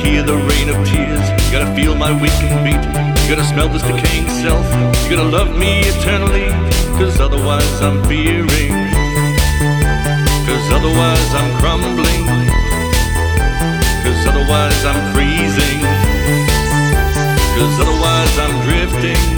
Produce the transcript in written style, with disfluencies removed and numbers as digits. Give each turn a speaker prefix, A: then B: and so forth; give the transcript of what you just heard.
A: hear the rain of tears. You gotta feel my weakened beat. You gotta smell this decaying self. You gotta love me eternally, 'cause otherwise I'm fearing. 'Cause otherwise I'm crumbling. 'Cause otherwise I'm freezing. 'Cause otherwise I'm drifting.